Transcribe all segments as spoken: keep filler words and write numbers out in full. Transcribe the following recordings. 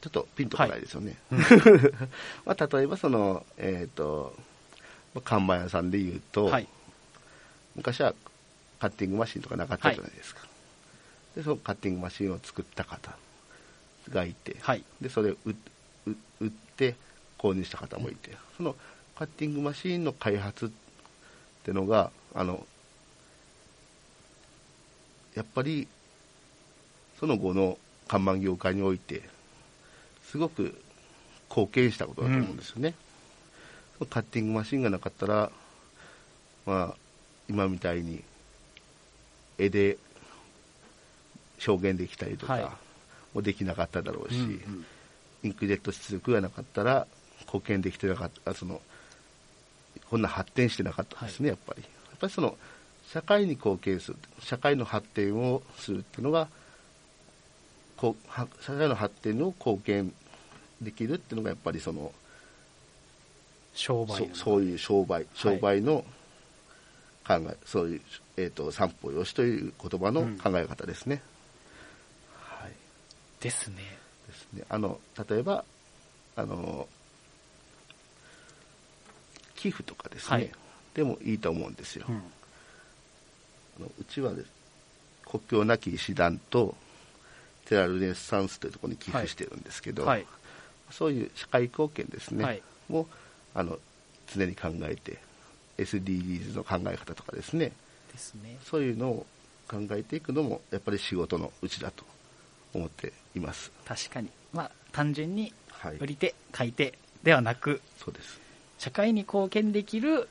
ちょっとピンとこないですよね。 はいまあ、例えばその、えっ、ー、と、看板屋さんで言うと、はい、昔はカッティングマシンとかなかったじゃないですか。はい、で、そのカッティングマシンを作った方がいて、はい、で、それを売って購入した方もいて、そのカッティングマシンの開発っていうのが、あの、やっぱり、その後の看板業界において、すごく貢献したことだと思うんですよね。うん、そのカッティングマシンがなかったら、まあ、今みたいに絵で表現できたりとかもできなかっただろうし、はい、うんうん、インクジェット出力がなかったら貢献できてなかった、その、こんな発展してなかったですね、はい、やっぱり。やっぱりその、社会に貢献する、社会の発展をするっていうのが、こう社会の発展を貢献できるっていうのがやっぱりその商売そ, そういう商売商売の考え、はい、そういう、えーと、三方よしという言葉の考え方ですね。うん、はい。 ですね。 ですね。あの例えばあの寄付とかですね、はい、でもいいと思うんですよ。うん、あのうちはです国境なき医師団とテラルネッサンスというところに寄付してるんですけど、はいはい、そういう社会貢献ですね、はい、をあの常に考えて エスディージーズ の考え方とかですね、 ですね、 そういうのを考えていくのもやっぱり仕事のうちだと思っています。 確かに、まあ、単純に売り手、買い手ではなく、 そうです、 社会に貢献できる、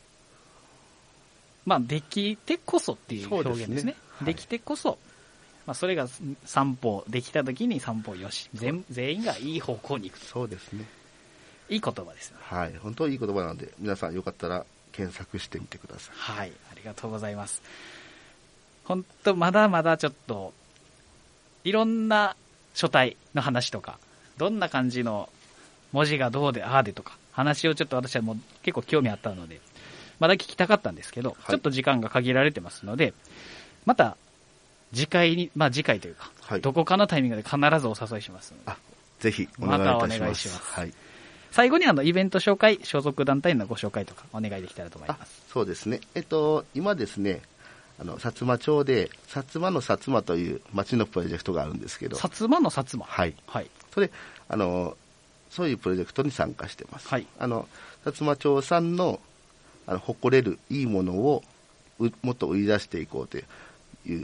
まあ、できてこそっていう表現ですね。ですね、はい、できてこそ、まあ、それが三方できたときに三方よし、全全員がいい方向に行く。 そうですね。 いい言葉ですね。 はい、本当にいい言葉なので、皆さんよかったら検索してみてください。 はい、ありがとうございます。本当まだまだちょっといろんな書体の話とか、どんな感じの文字がどうでああでとか話をちょっと私はもう結構興味あったので、まだ聞きたかったんですけど、はい、ちょっと時間が限られてますので、また次回に、まあ次回というか、はい、どこかのタイミングで必ずお誘いしますので。 あ、ぜひお願いいたします。 またお願いします。 はい。 最後にあのイベント紹介、所属団体のご紹介とかお願いできたらと思います。 そうですね。えっと、今ですね、あの、薩摩町で、薩摩の薩摩という町のプロジェクトがあるんですけど。 薩摩の薩摩はい。はい。それ、あの、そういうプロジェクトに参加してます。はい。あの、薩摩町産の、あの、誇れるいいものをもっと売り出していこうという、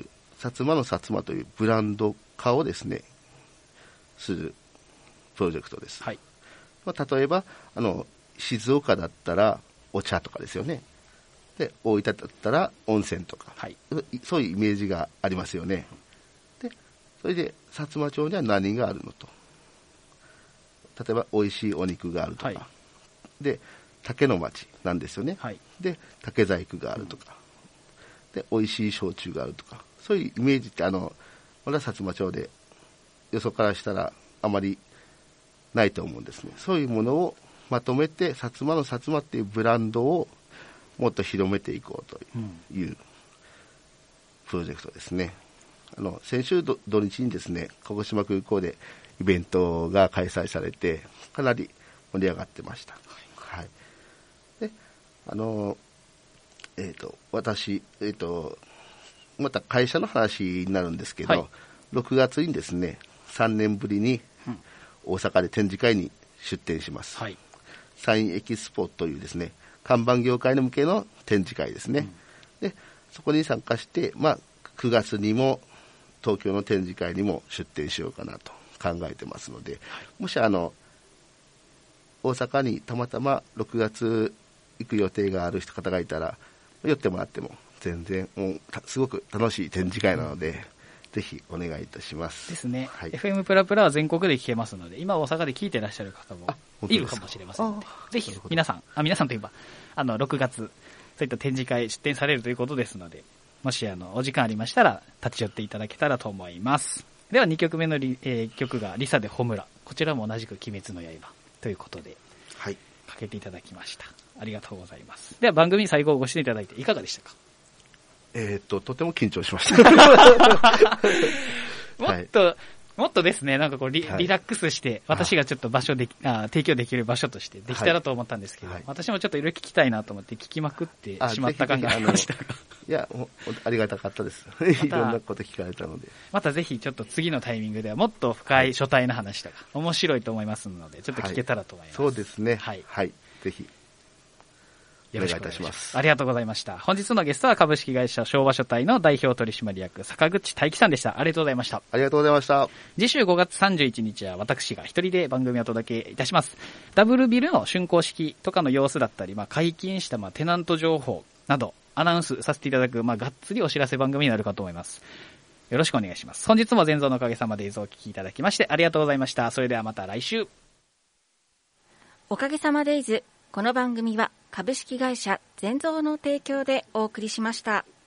薩摩の薩摩というブランド化をですね、するプロジェクトです。はい。まあ、例えば、あの、静岡だったらお茶とかですよね。で、大分だったら温泉とか。はい。そういうイメージがありますよね。で、それで、薩摩町には何があるのと。例えば、美味しいお肉があるとか。はい、で、竹の町なんですよね。はい。で、竹細工があるとか。うん、で、美味しい焼酎があるとか。そういうイメージってあのまだ薩摩町でよそからしたらあまりないと思うんですね。そういうものをまとめて薩摩の薩摩っていうブランドをもっと広めていこうというプロジェクトですね。あの先週土日にですね、鹿児島空港でイベントが開催されてかなり盛り上がってました。はい。で、あのえっ、ー、と私えっ、ー、とまた会社の話になるんですけど、はい、ろくがつにですね、さんねんぶりに大阪で展示会に出展します。はい、サインエキスポというですね、看板業界の向けの展示会ですね。うん、で、そこに参加して、まあ、くがつにも東京の展示会にも出展しようかなと考えてますので、はい、もしあの、大阪にたまたまろくがつ行く予定がある方がいたら、寄ってもらっても、全然もうすごく楽しい展示会なので、うん、ぜひお願いいたします。 ですね。はい、エフエム プラプラは全国で聞けますので、今大阪で聞いてらっしゃる方もいるかもしれませんので、ぜひ皆さん、あ皆さんといえばあのろくがつそういった展示会出展されるということですので、もしあのお時間ありましたら立ち寄っていただけたらと思います。ではにきょくめのリ、えー、曲がリサでホムラ、こちらも同じく鬼滅の刃ということで、はい、かけていただきました。ありがとうございます。では番組最後ご視聴いただいていかがでしたか？ えー、っと、とても緊張しました。 もっともっとですね、なんかこうリ、はい、リラックスして、私がちょっと場所であ、提供できる場所としてできたらと思ったんですけど、はい、私もちょっといろいろ聞きたいなと思って聞きまくってしまった感がありましたが。 いや、ありがたかったです。いろんなこと聞かれたので。 またぜひちょっと次のタイミングではもっと深い書体の話とか、面白いと思いますので、ちょっと聞けたらと思います。 はい、そうですね。はい。はい。ぜひ。 よろしくお願いします。ありがとうございました。本日のゲストは株式会社昭和書体の代表取締役坂口大樹さんでした。ありがとうございました。 ありがとうございました。 次週ごがつさんじゅういちにちは私が一人で番組をお届けいたします。ダブルビルの竣工式とかの様子だったり、まあ、解禁したまあテナント情報などアナウンスさせていただく、まあ、がっつりお知らせ番組になるかと思います。よろしくお願いします。本日も全蔵のおかげさまで映像をお聞きいただきましてありがとうございました。それではまた来週。 おかげさまデイズ。この番組は株式会社全蔵の提供でお送りしました。